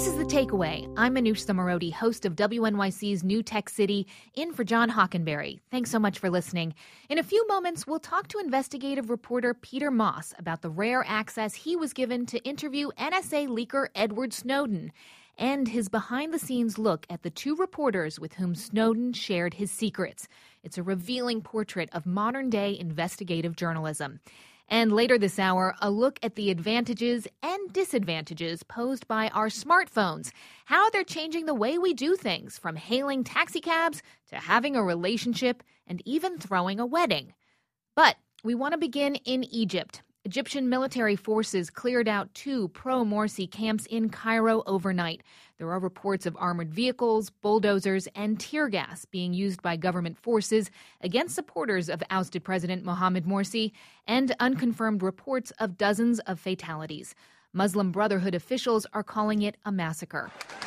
This is The Takeaway. I'm Manoush Zomorodi, host of WNYC's New Tech City, in for John Hockenberry. Thanks so much for listening. In a few moments, we'll talk to investigative reporter Peter Moss about the rare access he was given to interview NSA leaker Edward Snowden and his behind-the-scenes look at the two reporters with whom Snowden shared his secrets. It's a revealing portrait of modern-day investigative journalism. And later this hour, a look at the advantages and disadvantages posed by our smartphones, how they're changing the way we do things, from hailing taxicabs to having a relationship and even throwing a wedding. But we want to begin in Egypt. Egyptian military forces cleared out two pro-Morsi camps in Cairo overnight. There are reports of armored vehicles, bulldozers, and tear gas being used by government forces against supporters of ousted President Mohamed Morsi, and unconfirmed reports of dozens of fatalities. Muslim Brotherhood officials are calling it a massacre.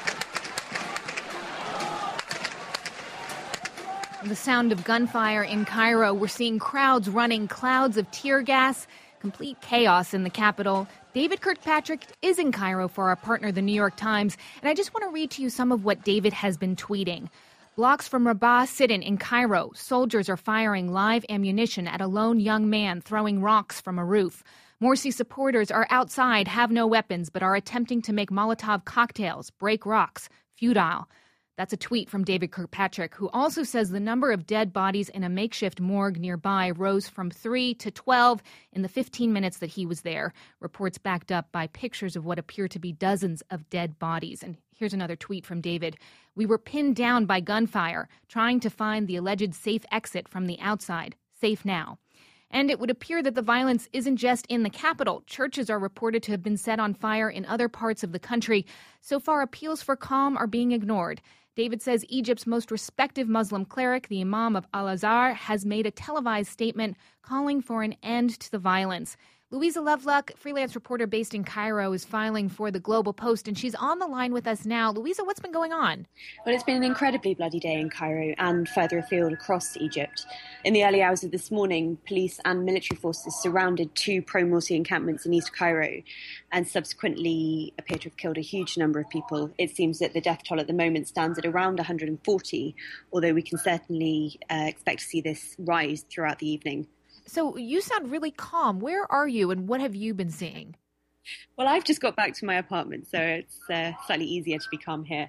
The sound of gunfire in Cairo. We're seeing crowds running, clouds of tear gas. Complete chaos in the capital. David Kirkpatrick is in Cairo for our partner, The New York Times, and I just want to read to you some of what David has been tweeting. Blocks from Rabah Sidon in Cairo, soldiers are firing live ammunition at a lone young man throwing rocks from a roof. Morsi supporters are outside, have no weapons, but are attempting to make Molotov cocktails, break rocks. Futile. That's a tweet from David Kirkpatrick, who also says the number of dead bodies in a makeshift morgue nearby rose from 3 to 12 in the 15 minutes that he was there. Reports backed up by pictures of what appear to be dozens of dead bodies. And here's another tweet from David. We were pinned down by gunfire, trying to find the alleged safe exit from the outside. Safe now. And it would appear that the violence isn't just in the capital. Churches are reported to have been set on fire in other parts of the country. So far, appeals for calm are being ignored. David says Egypt's most respected Muslim cleric, the Imam of Al-Azhar, has made a televised statement calling for an end to the violence. Louisa Lovelock, freelance reporter based in Cairo, is filing for the Global Post, and she's on the line with us now. Louisa, what's been going on? Well, it's been an incredibly bloody day in Cairo and further afield across Egypt. In the early hours of this morning, police and military forces surrounded two pro-Morsi encampments in East Cairo and subsequently appear to have killed a huge number of people. It seems that the death toll at the moment stands at around 140, although we can certainly expect to see this rise throughout the evening. So you sound really calm. Where are you and what have you been seeing? Well, I've just got back to my apartment, so it's slightly easier to be calm here.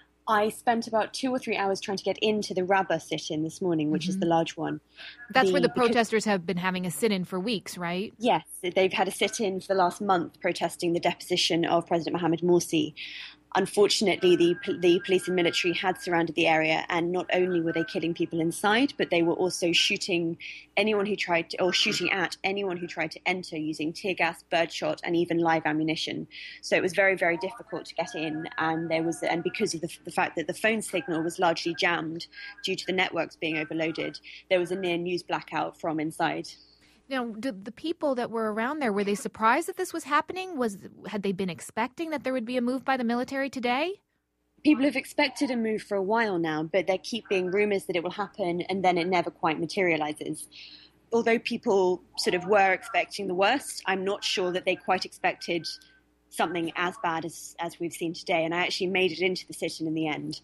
I spent about 2 or 3 hours trying to get into the Rabah sit-in this morning, which is the large one. That's where the protesters have been having a sit-in for weeks, right? Yes, they've had a sit-in for the last month protesting the deposition of President Mohamed Morsi. Unfortunately, the police and military had surrounded the area, and not only were they killing people inside, but they were also shooting anyone who tried to, or shooting at anyone who tried to enter using tear gas, birdshot, and even live ammunition. So it was very, very difficult to get in, and because of the fact that the phone signal was largely jammed due to the networks being overloaded, there was a near news blackout from inside. Now, the people that were around there, were they surprised that this was happening? Had they been expecting that there would be a move by the military today? People have expected a move for a while now, but there keep being rumours that it will happen, and then it never quite materialises. Although people sort of were expecting the worst, I'm not sure that they quite expected something as bad as we've seen today. And I actually made it into the sit-in in the end.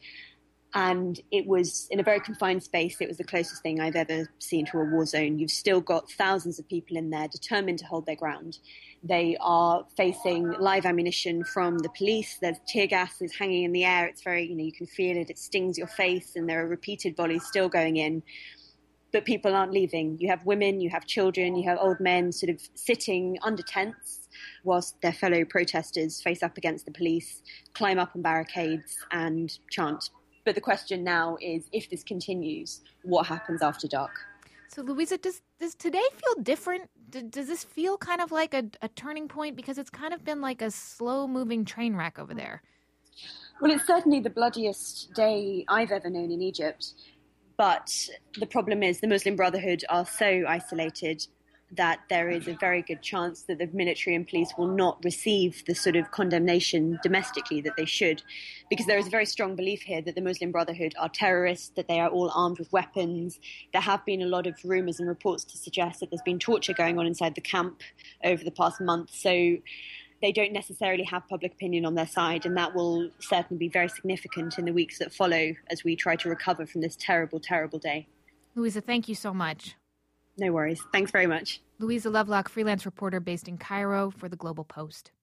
And it was in a very confined space. It was the closest thing I've ever seen to a war zone. You've still got thousands of people in there determined to hold their ground. They are facing live ammunition from the police. There's tear gas is hanging in the air. It's very, you can feel it. It stings your face, and there are repeated volleys still going in. But people aren't leaving. You have women, you have children, you have old men sort of sitting under tents whilst their fellow protesters face up against the police, climb up on barricades and chant. But the question now is, if this continues, what happens after dark? So, Louisa, does today feel different? Does this feel kind of like a turning point? Because it's kind of been like a slow-moving train wreck over there. Well, it's certainly the bloodiest day I've ever known in Egypt. But the problem is the Muslim Brotherhood are so isolated that there is a very good chance that the military and police will not receive the sort of condemnation domestically that they should, because there is a very strong belief here that the Muslim Brotherhood are terrorists, that they are all armed with weapons. There have been a lot of rumours and reports to suggest that there's been torture going on inside the camp over the past month. So they don't necessarily have public opinion on their side, and that will certainly be very significant in the weeks that follow as we try to recover from this terrible, terrible day. Louisa, thank you so much. No worries. Thanks very much. Louisa Lovelock, freelance reporter based in Cairo for The Global Post.